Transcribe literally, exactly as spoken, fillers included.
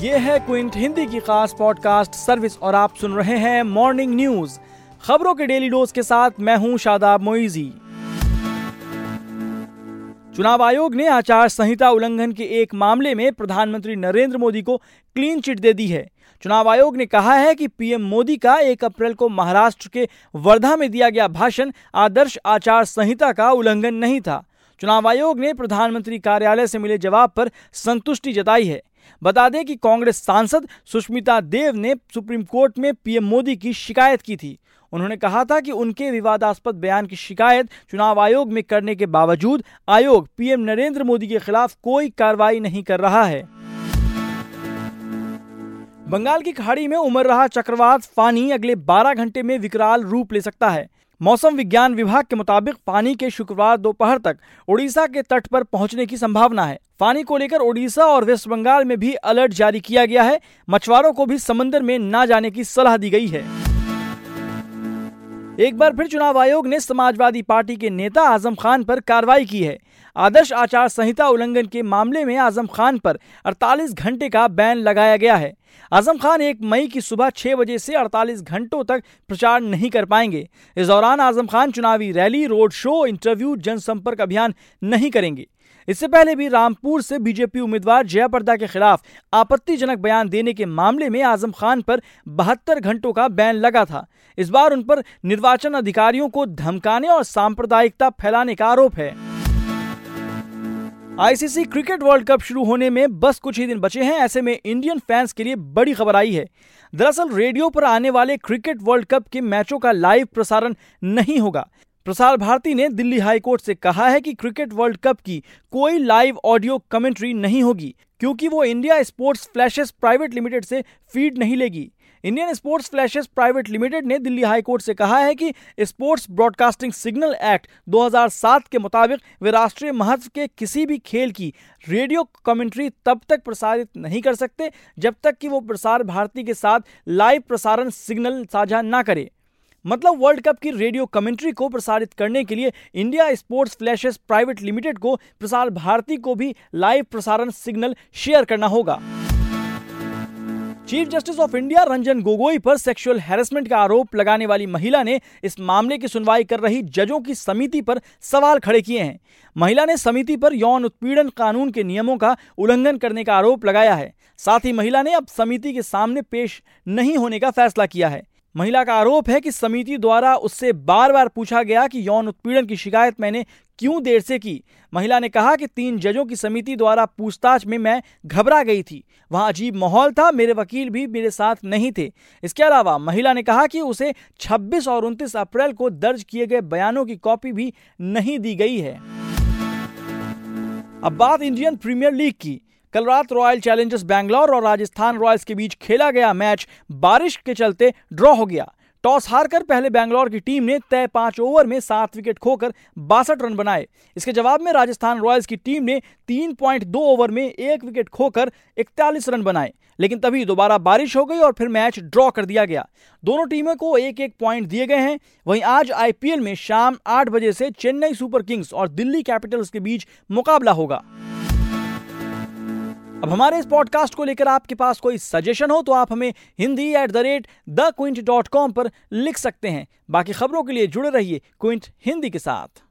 ये है क्विंट हिंदी की खास पॉडकास्ट सर्विस और आप सुन रहे हैं मॉर्निंग न्यूज, खबरों के डेली डोज के साथ मैं हूं शादाब मोइजी। चुनाव आयोग ने आचार संहिता उल्लंघन के एक मामले में प्रधानमंत्री नरेंद्र मोदी को क्लीन चिट दे दी है। चुनाव आयोग ने कहा है कि पीएम मोदी का एक अप्रैल को महाराष्ट्र के वर्धा में दिया गया भाषण आदर्श आचार संहिता का उल्लंघन नहीं था। चुनाव आयोग ने प्रधानमंत्री कार्यालय से मिले जवाब पर संतुष्टि जताई है। बता दें कि कांग्रेस सांसद सुष्मिता देव ने सुप्रीम कोर्ट में पीएम मोदी की शिकायत की थी। उन्होंने कहा था कि उनके विवादास्पद बयान की शिकायत चुनाव आयोग में करने के बावजूद आयोग पीएम नरेंद्र मोदी के खिलाफ कोई कार्रवाई नहीं कर रहा है। बंगाल की खाड़ी में उमड़ रहा चक्रवात फानी अगले बारह घंटे में विकराल रूप ले सकता है। मौसम विज्ञान विभाग के मुताबिक फानी के शुक्रवार दोपहर तक ओडिशा के तट पर पहुंचने की संभावना है। फानी को लेकर ओडिशा और वेस्ट बंगाल में भी अलर्ट जारी किया गया है। मछुआरों को भी समंदर में न जाने की सलाह दी गई है। एक बार फिर चुनाव आयोग ने समाजवादी पार्टी के नेता आजम खान पर कार्रवाई की है। आदर्श आचार संहिता उल्लंघन के मामले में आजम खान पर अड़तालीस घंटे का बैन लगाया गया है। आजम खान एक मई की सुबह छह बजे से अड़तालीस घंटों तक प्रचार नहीं कर पाएंगे। इस दौरान आजम खान चुनावी रैली, रोड शो, इंटरव्यू, जनसंपर्क अभियान नहीं करेंगे। इससे पहले भी रामपुर से बीजेपी उम्मीदवार जयाप्रदा के खिलाफ आपत्तिजनक बयान देने के मामले में आजम खान पर बहत्तर घंटों का बैन लगा था। इस बार उन पर निर्वाचन अधिकारियों को धमकाने और सांप्रदायिकता फैलाने का आरोप है। आईसीसी क्रिकेट वर्ल्ड कप शुरू होने में बस कुछ ही दिन बचे हैं। ऐसे में इंडियन फैंस के लिए बड़ी खबर आई है। दरअसल रेडियो पर आने वाले क्रिकेट वर्ल्ड कप के मैचों का लाइव प्रसारण नहीं होगा। प्रसार भारती ने दिल्ली हाईकोर्ट से कहा है कि क्रिकेट वर्ल्ड कप की कोई लाइव ऑडियो कमेंट्री नहीं होगी, क्योंकि वो India sports flashes private limited से फीड नहीं लेगी। Indian sports flashes private limited ने दिल्ली हाईकोर्ट से कहा है कि स्पोर्ट्स ब्रॉडकास्टिंग सिग्नल एक्ट दो हज़ार सात के मुताबिक वे राष्ट्रीय महत्व के किसी भी खेल की रेडियो कमेंट्री तब तक प्रसारित नहीं कर सकते जब तक कि वो प्रसार भारती के साथ लाइव प्रसारण सिग्नल साझा ना करे। मतलब वर्ल्ड कप की रेडियो कमेंट्री को प्रसारित करने के लिए India sports flashes private limited को प्रसार भारती को भी लाइव प्रसारण सिग्नल शेयर करना होगा। Chief justice of India Ranjan Gogoi पर सेक्सुअल हैरेसमेंट का आरोप लगाने वाली महिला ने इस मामले की सुनवाई कर रही जजों की समिति पर सवाल खड़े किए हैं। महिला ने समिति पर यौन उत्पीड़न कानून के नियमों का उल्लंघन करने का आरोप लगाया है। साथ ही महिला ने अब समिति के सामने पेश नहीं होने का फैसला किया है। महिला का आरोप है कि समिति द्वारा उससे बार बार पूछा गया कि यौन उत्पीड़न की शिकायत मैंने क्यों देर से की। महिला ने कहा कि तीन जजों की समिति द्वारा पूछताछ में मैं घबरा गई थी। वहां अजीब माहौल था, मेरे वकील भी मेरे साथ नहीं थे। इसके अलावा महिला ने कहा कि उसे छब्बीस और उनतीस अप्रैल को दर्ज किए गए बयानों की कॉपी भी नहीं दी गई है। अब बात इंडियन प्रीमियर लीग की। कल रात रॉयल चैलेंजर्स बैंगलोर और राजस्थान रॉयल्स के बीच खेला गया मैच बारिश के चलते ड्रॉ हो गया। टॉस हारकर पहले बैंगलोर की टीम ने तय पांच ओवर में सात विकेट खोकर बासठ रन बनाए। इसके जवाब में राजस्थान रॉयल्स की टीम ने तीन पॉइंट दो ओवर में एक विकेट खोकर इकतालीस रन बनाए, लेकिन तभी दोबारा बारिश हो गई और फिर मैच ड्रॉ कर दिया गया। दोनों टीमों को एक एक पॉइंट दिए गए हैं। वहीं आज आईपीएल में शाम आठ बजे से चेन्नई सुपर किंग्स और दिल्ली कैपिटल्स के बीच मुकाबला होगा। अब हमारे इस पॉडकास्ट को लेकर आपके पास कोई सजेशन हो तो आप हमें Hindi at the rate the Quint dot com पर लिख सकते हैं। बाकी खबरों के लिए जुड़े रहिए क्विंट हिंदी के साथ।